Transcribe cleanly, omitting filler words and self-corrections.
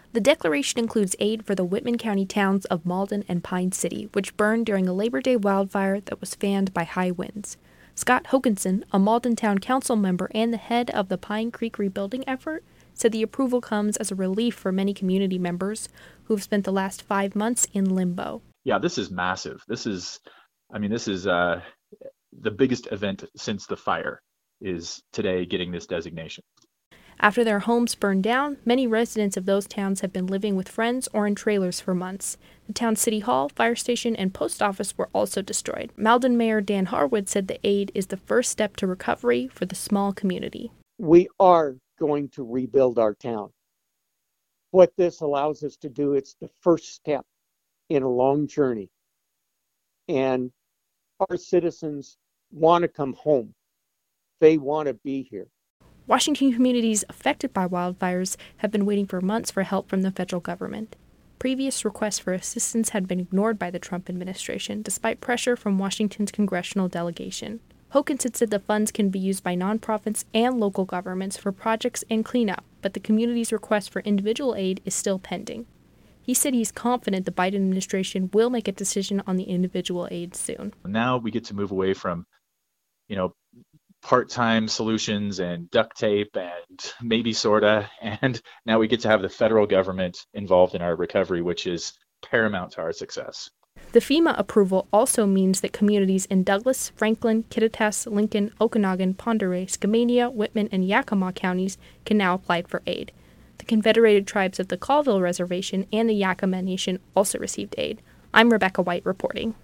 The declaration includes aid for the Whitman County towns of Malden and Pine City, which burned during a Labor Day wildfire that was fanned by high winds. Scott Hokinson, a Malden Town Council member and the head of the Pine Creek rebuilding effort, said the approval comes as a relief for many community members who have spent the last 5 months in limbo. Yeah, this is massive. This is the biggest event since the fire is today getting this designation. After their homes burned down, many residents of those towns have been living with friends or in trailers for months. The town's city hall, fire station, and post office were also destroyed. Malden Mayor Dan Harwood said the aid is the first step to recovery for the small community. We are going to rebuild our town. What this allows us to do, it's the first step in a long journey. And our citizens want to come home. They want to be here. Washington communities affected by wildfires have been waiting for months for help from the federal government. Previous requests for assistance had been ignored by the Trump administration, despite pressure from Washington's congressional delegation. Hokinson said the funds can be used by nonprofits and local governments for projects and cleanup, but the community's request for individual aid is still pending. He said he's confident the Biden administration will make a decision on the individual aid soon. Now we get to move away from, part-time solutions and duct tape and maybe sorta, and now we get to have the federal government involved in our recovery, which is paramount to our success. The FEMA approval also means that communities in Douglas, Franklin, Kittitas, Lincoln, Okanogan, Pend Oreille, Skamania, Whitman, and Yakima counties can now apply for aid. The Confederated Tribes of the Colville Reservation and the Yakima Nation also received aid. I'm Rebecca White reporting.